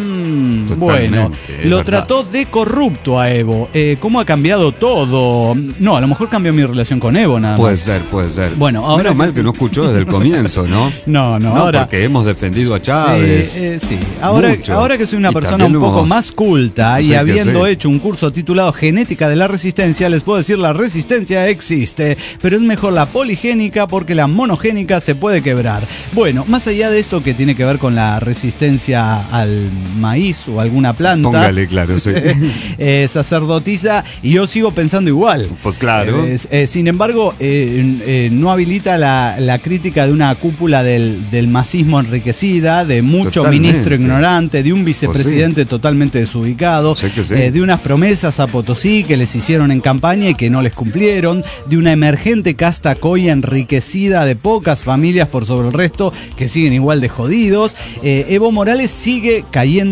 Mm, Totalmente, bueno, es lo verdad. trató de corrupto a Evo. Eh, ¿Cómo ha cambiado todo? No, a lo mejor cambió mi relación con Evo nada Puede más. ser, puede ser. Bueno, ahora Menos que mal sí. que no escuchó desde el comienzo, ¿no? No, no, No, ahora... porque hemos defendido a Chávez. Sí, eh, sí. Ahora, Mucho. ahora que soy una Y persona un también poco hemos- más culta y Sí que habiendo sí. hecho un curso titulado Genética de la Resistencia, les puedo decir la resistencia existe, pero es mejor la poligénica porque la monogénica se puede quebrar. Bueno, más allá de esto que tiene que ver con la resistencia al maíz o alguna planta, Póngale, claro, sí. eh, sacerdotisa, y yo sigo pensando igual. Pues claro. Eh, eh, sin embargo, eh, eh, no habilita la, la crítica de una cúpula del, del masismo enriquecida, de mucho Totalmente. ministro ignorante, de un vicepresidente totalmente desubicado, Sé que sí. eh, de unas promesas a Potosí que les hicieron en campaña y que no les cumplieron, de una emergente casta coya enriquecida de pocas familias por sobre el resto que siguen igual de jodidos. Eh, Evo Morales sigue cayéndome bien.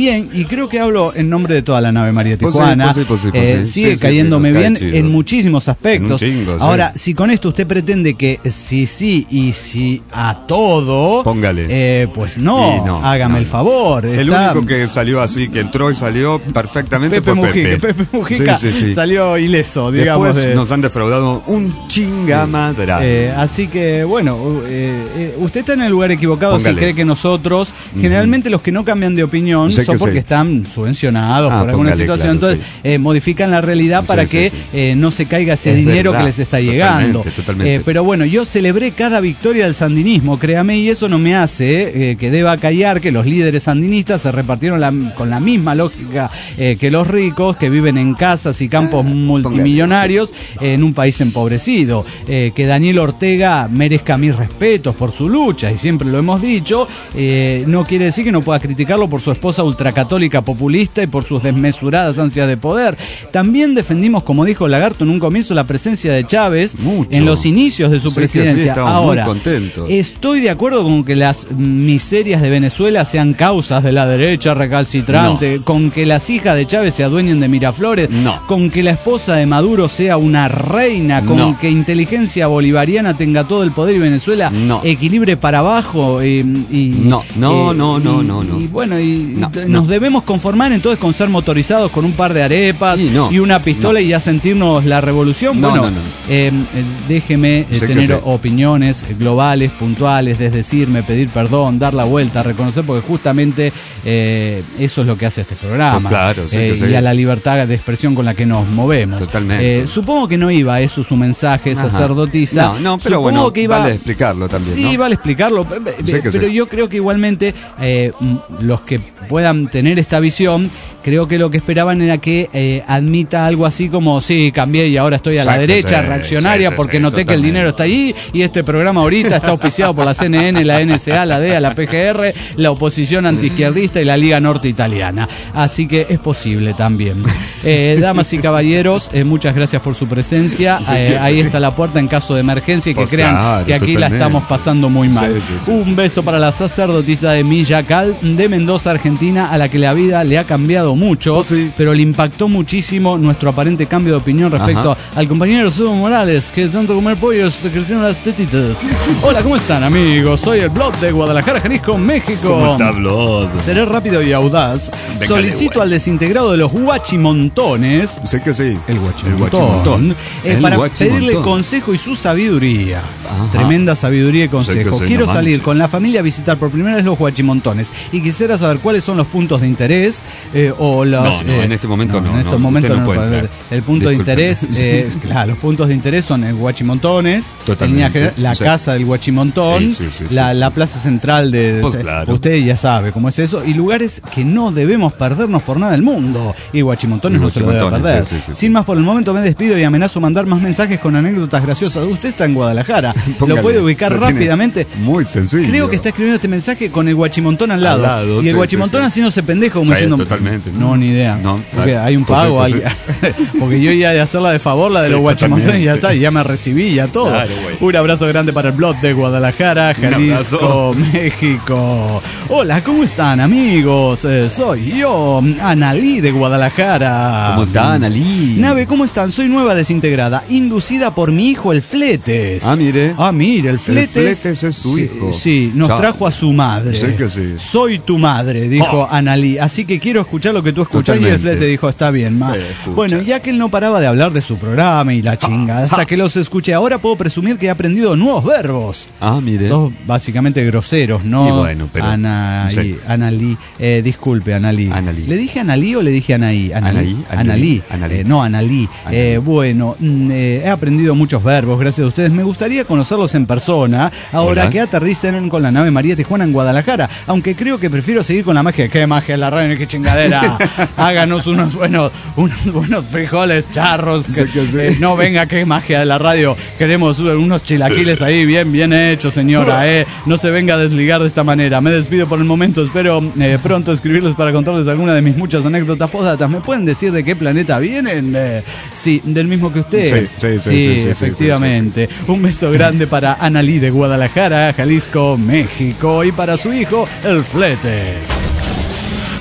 bien, y creo que hablo en nombre de toda la nave María Pues Tijuana. sí, pues sí, pues sí, eh, pues sí. sigue Sí, sí, cayéndome sí, nos bien cae chido. en muchísimos aspectos. En un chingo, sí. Ahora, si con esto usted pretende que sí, sí y sí a todo, póngale. Eh, pues no, Sí, no, hágame no, el favor. El Está- único que salió así, que entró y salió perfectamente Pepe fue Mujica, Pepe. Pepe Mujica Sí, sí, sí. salió ileso, digamos. Después de- nos han defraudado un chingamadral. Eh, así que, bueno, eh, eh, usted está en el lugar equivocado Póngale. si cree que nosotros, generalmente los que no cambian de opinión Sé son que porque sí. están subvencionados Ah, por alguna póngale, situación, claro, entonces eh, modifican la realidad para Sí, que sí, sí. eh, no se caiga ese Es dinero verdad, que les está totalmente, llegando. totalmente. Eh, pero bueno, yo celebré cada victoria del sandinismo, créame, y eso no me hace eh, que deba callar que los líderes sandinistas se repartieron la- con la misma lógica eh, que los ricos, que viven en casas y campos multimillonarios en un país empobrecido. Eh, que Daniel Ortega merezca mis respetos por su lucha, y siempre lo hemos dicho, eh, no quiere decir que no pueda criticarlo por su esposa ultracatólica populista y por sus desmesuradas ansias de poder. También defendimos, como dijo Lagarto en un comienzo, la presencia de Chávez Mucho. en los inicios de su Sí, que sí, presidencia. estábamos Ahora, muy contentos. estoy de acuerdo con que las miserias de Venezuela sean causas de la derecha recalcitrante, con que las hijas de Chávez se adueñen de Miraflores, No. con que la esposa de Maduro sea una reina, con No. que inteligencia bolivariana tenga todo el poder y Venezuela No. equilibre para abajo. eh, y, No, no, eh, no, no, y- no, no. Y bueno, y No, t- no. nos debemos conformar entonces con ser motorizados con un par de arepas Sí, no, y una pistola no. y ya sentirnos la revolución. No, bueno, no, no. eh, eh, déjeme eh, Sé que tener sé. opiniones globales, puntuales, desdecirme, pedir perdón, dar la vuelta, reconocer, porque justamente eh, eso es lo que hace este programa. Pues claro, sé Eh, que sé. y a la libertad de expresión con la que nos movemos. Totalmente. Eh, supongo que no iba a eso su mensaje, Ajá. sacerdotisa. No, no, pero Supongo bueno, que iba, vale explicarlo también, Sí, ¿no? vale explicarlo, pe- pe- Sé que pero sé. yo creo que igualmente eh, m- los que puedan tener esta visión, creo que lo que esperaban era que eh, admita algo así como, sí, cambié y ahora estoy a la Sé que derecha, sé, reaccionaria, sí, sí, porque sí, noté que el totalmente. dinero está ahí y este programa ahorita está auspiciado por la C N N, la N S A, la D E A, la P G R, la oposición antiizquierdista y la Liga Norte Italiana. Así que es posible también. Eh, damas y caballeros, eh, muchas gracias por su presencia. Sí, Eh, sí. ahí está la puerta en caso de emergencia y que Pues crean claro, que aquí la totalmente. estamos pasando muy mal. Sí, sí, sí, Un sí. beso para la sacerdotisa de Millacal, de Mendoza, Argentina, a la que la vida le ha cambiado mucho, Pues sí. pero le impactó muchísimo nuestro aparente cambio de opinión respecto Ajá. al compañero Subo Morales, que de tanto comer pollos se crecieron las tetitas. Hola, ¿cómo están, amigos? Soy el blog de Guadalajara, Jalisco, México. ¿Cómo está, Blood? Seré rápido y audaz. Véngale, Solicito güey. al desintegrado de los Huachimontones, Sé que sí. el El Guachimontón, Guachimontón. eh, El para Guachimontón. pedirle consejo y su sabiduría. Ajá. Tremenda sabiduría y Sé consejo. que sí, Quiero no salir manches. con la familia a visitar por primera vez los Guachimontones y quisiera saber cuáles son los puntos de interés eh, o los... No, no, eh, en este momento no, En estos no, momentos usted no no, puede no, entrar. el punto de Disculpe. interés, eh, claro, los puntos de interés son el Guachimontones, Totalmente. en línea general, la O sea, casa del Guachimontón, sí, sí, sí, la, sí, la sí. plaza central de... de- Pues claro. Usted ya sabe cómo es eso, y lugares que no debemos perdernos por nada del mundo. Y Guachimontones Y no se lo debe Guachimontones, perder. sí, sí, sí. Sin más por el momento me despido y amenazo mandar más mensajes con anécdotas graciosas. Usted está en Guadalajara, Póngale, lo puede ubicar lo tiene rápidamente. Muy sencillo. Creo que está escribiendo este mensaje con el Guachimontón al lado. Al lado, y el sí, Guachimontón sí, sí. haciéndose pendejo como Sí, diciendo. totalmente. No, ni idea. No, porque claro. hay un Pues sí, pago. pues hay- porque yo ya de hacer la de favor, la de Sí, los Guachimontones, ya totalmente. está, y ya me recibí, ya todo. Claro, güey. Un abrazo grande para el blog de Guadalajara, Un Jalisco, abrazo. México. Hola, ¿cómo están, amigos? Eh, soy yo, Analí de Guadalajara. ¿Cómo está, Analí? Nave, ¿cómo están? Soy nueva desintegrada, inducida por mi hijo el Fletes. Ah, mire. Ah, mire, el Fletes. El Fletes es su Sí, hijo. Sí, nos Chao. trajo a su madre. Sé que sí. Soy tu madre, dijo Analí. Así que quiero escuchar lo que tú escuchás. Y el Totalmente. Flete dijo, está bien, ma. Eh, escucha. Bueno, ya que él no paraba de hablar de su programa y la chingada, hasta que los escuché, ahora puedo presumir que he aprendido nuevos verbos. Ah, mire. Todos básicamente groseros, ¿no? Y bueno, pero- Ana, sí. y- Analí. Eh, disculpe, Analí. Analí. ¿Le dije Analí o le dije Anaí? Analí, Analí. Analí. Eh, no, Analí. Analí. Eh, bueno, mm, eh, he aprendido muchos verbos, gracias a ustedes. Me gustaría conocerlos en persona, ahora Hola. que aterricen con la nave María Tijuana en Guadalajara. Aunque creo que prefiero seguir con la magia. ¿Qué magia en la radio? ¿Qué chingadera? Háganos unos buenos, unos buenos frijoles charros. Que, Sé que sí. eh, no venga, qué magia de la radio. Queremos unos chilaquiles ahí bien, bien hechos, señora. Eh. No se venga a desligar de esta manera. Me despido por el momento. Espero eh, pronto escribirles para contarles alguna de mis muchas anécdotas postdatas. ¿Me pueden decir de qué planeta vienen? Eh, sí, del mismo que usted. Sí, sí, sí, sí, sí, sí, efectivamente. Un beso grande para Analí de Guadalajara, Jalisco, México. Y para su hijo, el Flete.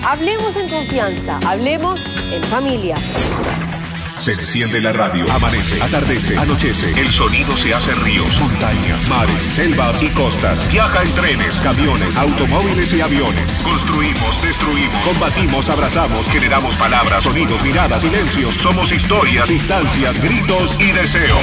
Hablemos en confianza, hablemos en familia. Se enciende la radio, amanece, atardece, anochece. El sonido se hace ríos, montañas, mares, selvas y costas. Viaja en trenes, camiones, automóviles y aviones. Construimos, destruimos, combatimos, abrazamos, generamos palabras, sonidos, miradas, silencios. Somos historias, distancias, gritos y deseos.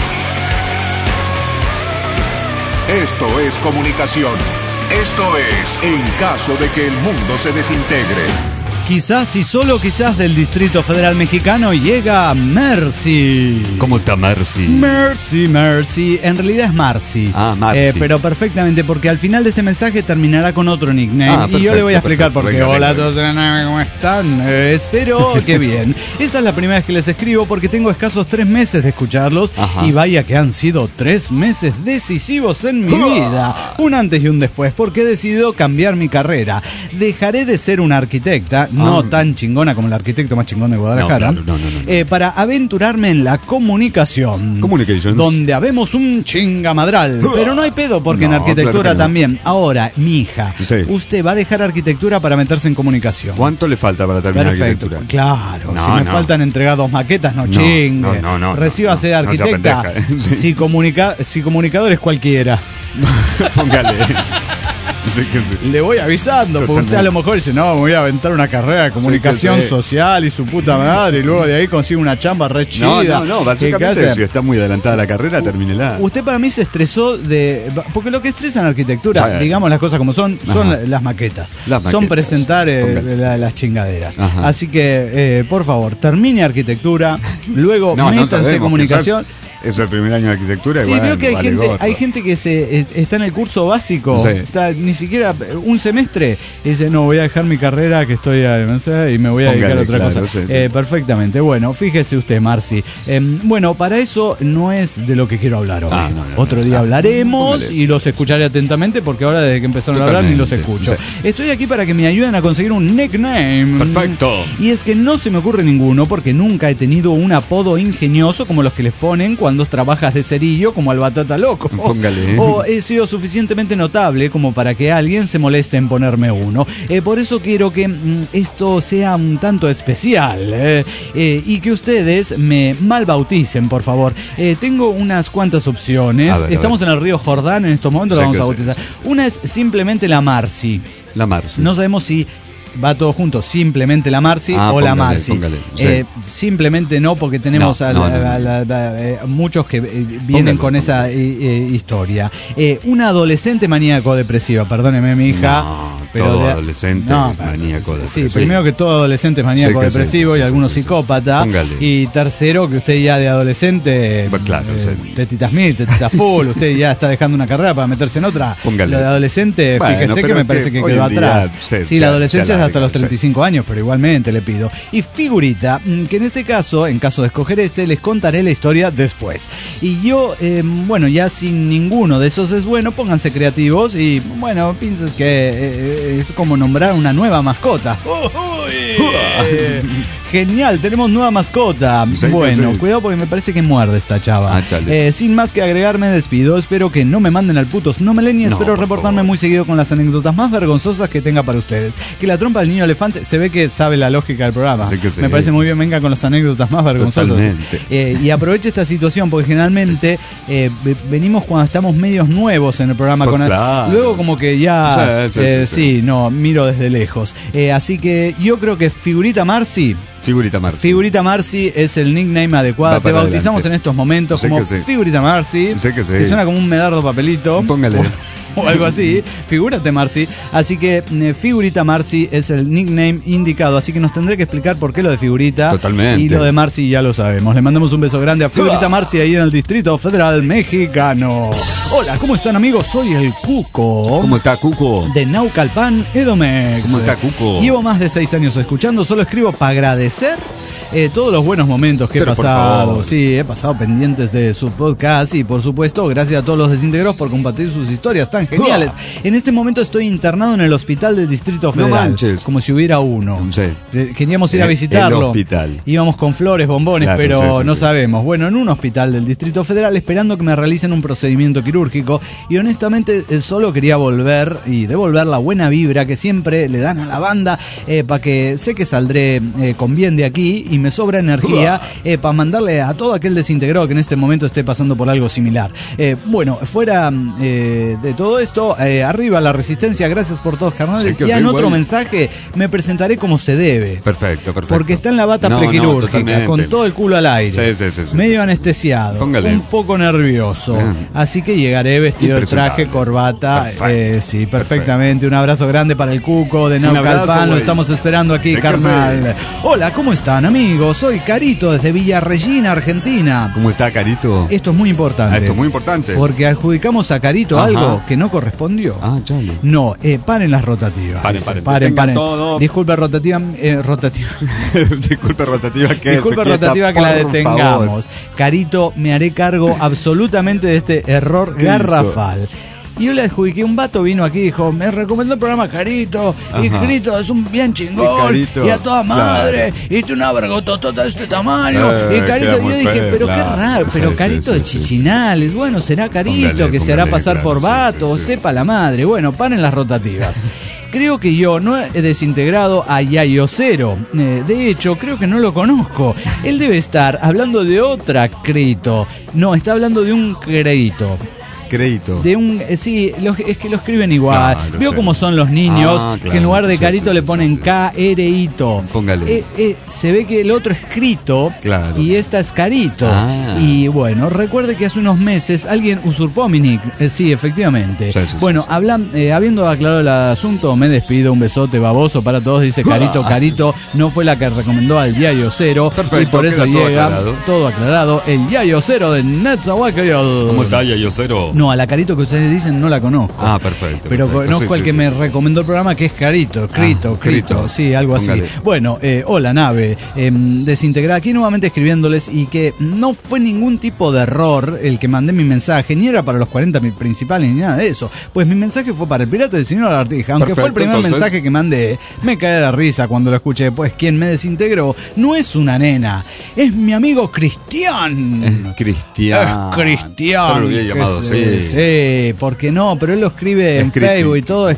Esto es comunicación. Esto es En caso de que el mundo se desintegre. Quizás y solo quizás del Distrito Federal Mexicano llega Mercy. ¿Cómo está Mercy? Mercy, Mercy. En realidad es Marcy. Ah, Marcy. Eh, pero perfectamente, porque al final de este mensaje terminará con otro nickname. Ah, perfecto, y yo le voy a explicar por qué. Hola a todos, ¿cómo están? Eh, espero que bien. Esta es la primera vez que les escribo porque tengo escasos tres meses de escucharlos. Ajá. Y vaya que han sido tres meses decisivos en mi vida. Un antes y un después, porque he decidido cambiar mi carrera. Dejaré de ser una arquitecta, no ah. tan chingona como el arquitecto más chingón de Guadalajara, no, claro, no, no, no, no. Eh, para aventurarme en la comunicación. Communications. Donde habemos un chingamadral. Pero no hay pedo, porque no, en arquitectura claro también. No. Ahora, mi hija, sí. usted va a dejar arquitectura para meterse en comunicación. ¿Cuánto le falta para terminar Perfecto. arquitectura? Claro, no, si me no. faltan entregar dos maquetas, no, no chingue. No, no, no, Recíbase no, no, arquitecta. No se sí. si, comunica, si comunicador es cualquiera. Póngale. Sí que sí. Le voy avisando, Totalmente. porque usted a lo mejor dice, no, me voy a aventar una carrera de comunicación sí sí. social y su puta madre, y luego de ahí consigue una chamba re chida. No, no, no, básicamente si está muy adelantada la carrera, termínela. Usted para mí se estresó de... Porque lo que estresa en arquitectura, Ay, digamos las cosas como son, son Ajá. las maquetas. Las maquetas. Son presentar eh, la, las chingaderas. Ajá. Así que, eh, por favor, termine arquitectura, luego no, métanse en comunicación. Es el primer año de arquitectura. Sí, veo que hay vale gente, gordo. hay gente que se está en el curso básico, sí. está ni siquiera un semestre, y dice, no, voy a dejar mi carrera que estoy no sé, y me voy a Póngale, dedicar a otra claro, cosa. Sí, sí. Eh, perfectamente, bueno, fíjese usted, Marcy. Eh, bueno, para eso no es de lo que quiero hablar hoy. Ah, no, no, Otro no, día no. hablaremos Póngale. y los escucharé atentamente, porque ahora desde que empezaron Totalmente. a hablar ni los escucho. Sí. Estoy aquí para que me ayuden a conseguir un nickname. Perfecto. Y es que no se me ocurre ninguno, porque nunca he tenido un apodo ingenioso como los que les ponen cuando trabajas de cerillo, como al Batata Loco. Póngale. O he sido suficientemente notable como para que alguien se moleste en ponerme uno. Eh, por eso quiero que mm, esto sea un tanto especial eh, eh, y que ustedes me malbauticen, por favor. Eh, tengo unas cuantas opciones. Ver, Estamos en el río Jordán en estos momentos, sí, lo vamos a bautizar. Sí, sí. Una es simplemente la Marcy. La Marcy. No sabemos si va todo junto, simplemente la Marcy ah, o póngale, la Marcy. Póngale, sí. eh, simplemente no, porque tenemos no, a, no, a, no, a, a, a, a, a muchos que eh, vienen póngale, con póngale. esa eh, eh, historia. Eh, una adolescente maníaco depresiva, perdóneme mi hija. No, pero todo de, adolescente no, maníaco sí, depresivo. Sí, primero que todo adolescente es maníaco sí, depresivo sí, y sí, algunos sí, psicópata. Póngale. Y tercero, que usted ya de adolescente, pues claro, eh, sí. tetitas mil, tetitas full, usted ya está dejando una carrera para meterse en otra. Póngale. Lo de adolescente, bueno, fíjese que me parece que, que quedó atrás. Se, sí, se, la adolescencia es hasta los treinta y cinco años, pero igualmente le pido. Y figurita, que en este caso, en caso de escoger este, les contaré la historia después. Y yo, eh, bueno, ya sin ninguno de esos es bueno, pónganse creativos y, bueno, piensen que eh, es como nombrar una nueva mascota. Genial, tenemos nueva mascota. Sí, bueno, sí. cuidado porque me parece que muerde esta chava. Ah, eh, sin más que agregar, me despido. Espero que no me manden al putos no meleni. No, espero reportarme favor. muy seguido con las anécdotas más vergonzosas que tenga para ustedes. Que la trompa del niño elefante, se ve que sabe la lógica del programa. Sí sí. Me parece muy bien, venga con las anécdotas más vergonzosas. Eh, y aproveche esta situación porque generalmente eh, venimos cuando estamos medios nuevos en el programa. Pues con claro. Luego como que ya, sí, sí, eh, sí, sí. sí, no, miro desde lejos. Eh, así que yo creo que Figurita Marcy... Figurita Marcy. Figurita Marcy es el nickname adecuado. Te bautizamos adelante. en estos momentos sé como sí. Figurita Marcy. Sé que, sí. que suena como un medardo papelito. Póngale. O, o algo así. Figúrate Marcy. Así que eh, Figurita Marcy es el nickname indicado. Así que nos tendré que explicar por qué lo de Figurita. Totalmente. Y lo de Marcy ya lo sabemos. Le mandamos un beso grande a Figurita Marcy ahí en el Distrito Federal Mexicano. Hola, ¿cómo están amigos? Soy el Cuco. ¿Cómo está Cuco? De Naucalpan, Edomex. ¿Cómo está Cuco? Llevo más de seis años escuchando. Solo escribo para agradecer eh, todos los buenos momentos que Pero he pasado. Sí, he pasado pendientes de su podcast y por supuesto gracias a todos los desintegrados por compartir sus historias tan geniales. Uh. En este momento estoy internado en el hospital del Distrito Federal. No manches. Como si hubiera uno. Sí. Queríamos ir a visitarlo. El hospital. Íbamos con flores, bombones, claro, pero sí, sí, no sí. sabemos. Bueno, en un hospital del Distrito Federal esperando que me realicen un procedimiento quirúrgico y honestamente eh, solo quería volver y devolver la buena vibra que siempre le dan a la banda eh, para que sé que saldré eh, con bien de aquí y me sobra energía eh, para mandarle a todo aquel desintegrado que en este momento esté pasando por algo similar. Eh, bueno, fuera eh, de todo esto, eh, arriba la resistencia, gracias por todos, carnales. Sí, y en otro igual. mensaje me presentaré como se debe. Perfecto, perfecto. Porque está en la bata no, prequirúrgica, no, con todo el culo al aire. Sí, sí, sí, sí, medio sí. anestesiado, Póngale. un poco nervioso. Bien. Así que llegaré vestido de traje, corbata. Eh, sí, perfectamente. Perfecto. Un abrazo grande para el Cuco de Naucalpan. Lo estamos esperando aquí, sé carnal. Hola, ¿cómo están, amigos? Soy Carito desde Villa Regina, Argentina. ¿Cómo está, Carito? Esto es muy importante. Ah, esto es muy importante. Porque adjudicamos a Carito Ajá. algo que no correspondió. Ah, chale. No, eh, paren las rotativas. Paren, paren. Paren, paren. Todo. Disculpe, rotativa. Eh, rotativa. Disculpe, rotativa que Disculpe, rotativa que la detengamos. Favor. Carito, me haré cargo absolutamente de este error garrafal. Hizo? Y yo le adjudiqué, un vato vino aquí y dijo, me recomendó el programa Carito, Ajá. y Carito es un bien chingón, y, Carito, y a toda madre, claro. y tiene una vergototota de este tamaño, eh, y Carito, y yo dije, feo, pero claro. qué raro, pero sí, Carito sí, de sí, Chichinales, sí. bueno, será Carito, póngale, que se hará pasar claro, por vato, sí, sí, sepa sí. la madre, bueno, paren las rotativas. Creo que yo no he desintegrado a Yayo Cero. Eh, de hecho, creo que no lo conozco. Él debe estar hablando de otra Crédito. No, está hablando de un crédito. Crédito. De un, eh, sí, lo, es que lo escriben igual. No, Veo cómo son los niños, ah, claro, que en lugar de sí, Carito sí, le ponen sí, K R I T O. Póngale. Eh, eh, se ve que el otro es Crito claro. y esta es Carito. Ah. Y bueno, recuerde que hace unos meses alguien usurpó mi nick. Eh, sí, efectivamente. Sí, sí, bueno, sí, sí. Hablan, eh, habiendo aclarado el asunto, me despido. Un besote baboso para todos. Dice Carito, Carito no fue la que recomendó al Yayo Cero. Perfecto, y por eso llega todo aclarado. todo aclarado. El Yayo Cero de Netzahualcoyotl. ¿Cómo está, Yayo Cero? No, a la Carito que ustedes dicen no la conozco. Ah, perfecto. Pero perfecto. conozco sí, al sí, que sí, me sí. recomendó el programa, que es Carito, Crito, ah, Crito, Crito, sí, algo Póngale. así. Bueno, eh, hola nave, eh, desintegrada aquí nuevamente escribiéndoles y que no fue ningún tipo de error el que mandé mi mensaje, ni era para los cuarenta principales ni nada de eso. Pues mi mensaje fue para el pirata del señor Lagartija, aunque perfecto, fue el primer entonces... mensaje que mandé. Me caí de risa cuando lo escuché, pues quien me desintegró no es una nena, es mi amigo Cristian. Es Cristian. Es Cristian. Pero lo había llamado así. Sí. Sí, porque no, pero él lo escribe en Facebook y todo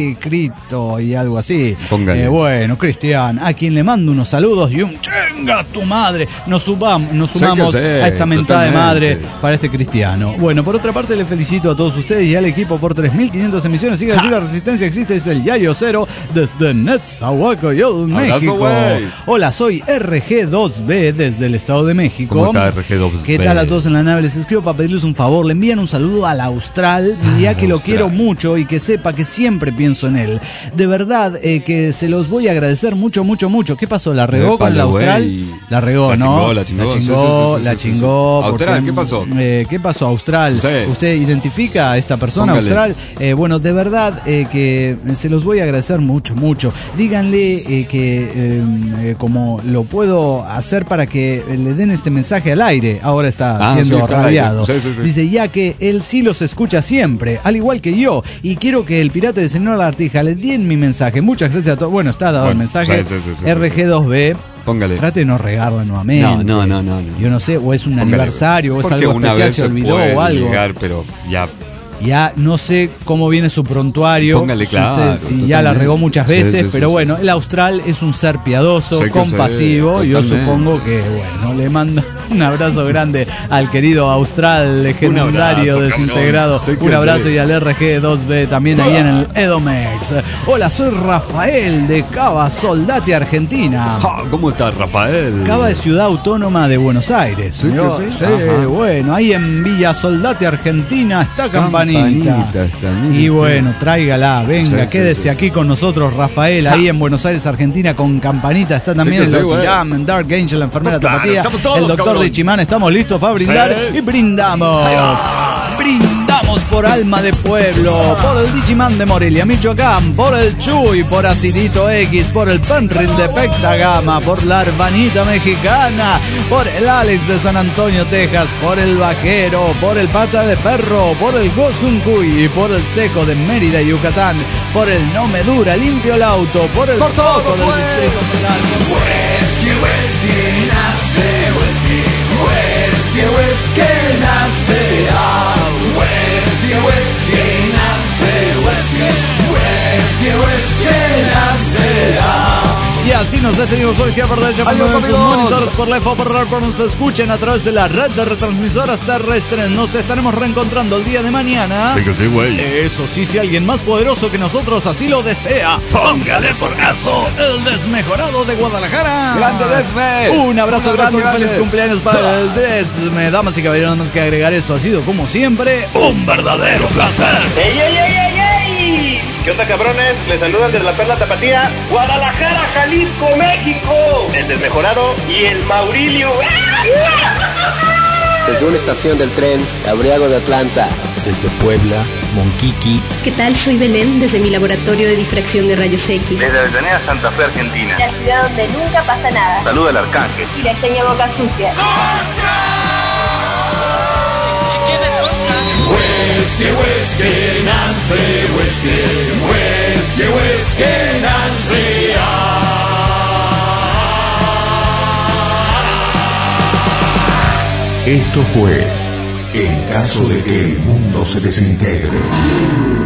escrito y algo así. Eh, bueno, Cristian, a quien le mando unos saludos y un chinga tu madre. Nos, subamos, nos sumamos sé, a esta mentada de madre para este cristiano. Bueno, por otra parte, le felicito a todos ustedes y al equipo por tres mil quinientas emisiones. Sigue así, la resistencia existe, es el Yayo Cero desde Netzahualcoyotl, México. Wey. Hola, soy R G dos B desde el Estado de México. ¿Cómo está R G dos B? ¿Qué tal a todos en la nave? Les escribo para pedirles un favor. Le envían un saludo a la Austral, ya que lo quiero mucho y que sepa que siempre pienso en él. De verdad eh, que se los voy a agradecer mucho, mucho, mucho. ¿Qué pasó? ¿La regó con la Austral? Wey. La regó, la ¿no? Chingó, la chingó, la chingó, sí, sí, sí, sí, la sí, chingó. Sí, sí. Austral, porque, ¿qué pasó? Eh, ¿Qué pasó, Austral? Sí. ¿Usted identifica a esta persona, Póngale. Austral? Eh, bueno, de verdad eh, que se los voy a agradecer mucho, mucho. Díganle eh, que eh, eh, como lo puedo hacer para que le den este mensaje al aire. Ahora está ah, siendo sí, radiado. Sí, sí, sí. Dice, ya que él sí los escucha siempre, al igual que yo, y quiero que el pirata de señor Lagartija le den mi mensaje. Muchas gracias a todos. Bueno, está dado bueno, el mensaje. Sí, sí, sí, R G dos B. Póngale. Trate de no regarla nuevamente. No, no, no, no, no. Yo no sé, o es un Póngale. aniversario, o es algo una especial, vez se olvidó se o algo. Llegar, pero ya. Ya no sé cómo viene su prontuario. Póngale, claro. Si, usted, si ya la regó muchas veces, sí, sí, pero sí, bueno, sí, sí. El Austral es un ser piadoso, sí, compasivo. Sí, yo supongo que, bueno, le mando un abrazo grande al querido Austral, legendario abrazo, desintegrado. Sí, un abrazo sí. Y al R G dos B también ahí en el Edomex. Hola, soy Rafael de Cava, Soldati, Argentina. Ah, ¿cómo está, Rafael? Cava es ciudad autónoma de Buenos Aires. Sí, ¿no? sí, sí bueno, ahí en Villa Soldati, Argentina, está Campanita. Campanita y bueno, tráigala, venga, sí, quédese sí, sí, aquí sí. con nosotros, Rafael, ja. ahí en Buenos Aires, Argentina, con Campanita. Está también sí, el doctor Ram, Dark Angel, la enfermera pues Tapatía, claro, el doctor de Chimán. Estamos listos para brindar sí. y brindamos. Brindamos. Brindamos por Alma de Pueblo, por el Digimon de Morelia, Michoacán, por el Chuy, por Acidito X, por el Penrin de Pectagama, por la Hermanita Mexicana, por el Alex de San Antonio, Texas, por el Vaquero, por el Pata de Perro, por el Gozuncuy, por el Seco de Mérida, Yucatán, por el No Me Dura, Limpio el Auto, por el por todo Coco del Distrito Federal. Whisky, whisky, nace, whisky, whisky, whisky, nace, ah, whisky, whisky, nace, whisky, whisky, whisky, nace, ah. Y así nos despedimos por izquierda, por derecha, por Adiós, sus amigos. monitores, por la F O, por R, por nos escuchen a través de la red de retransmisoras terrestres. Nos estaremos reencontrando el día de mañana. Sí que sí, güey. Eso sí, si alguien más poderoso que nosotros así lo desea, póngale porgazo, el desmejorado de Guadalajara. ¡Grande Desme! Un abrazo, Un abrazo grande, grande. feliz cumpleaños para el Desme. Damas y caballeros, nada más que agregar esto, ha sido como siempre un verdadero placer. ¡Ey, ey, ey, ey, ey! ¿Qué onda, cabrones? Les saludan desde la Perla Tapatía, Guadalajara, Jalisco, México. El Desmejorado y el Maurilio. Desde una estación del tren, Abriago de Atlanta. Desde Puebla, Monquiqui. ¿Qué tal? Soy Belén, desde mi laboratorio de difracción de rayos X. Desde Avenida Santa Fe, Argentina. La ciudad donde nunca pasa nada. Saluda al Arcángel. Y le enseña boca sucia. Whisky, whisky, Nancy, whisky, whisky, whisky, Nancy, Esto fue En caso de que el mundo se desintegre.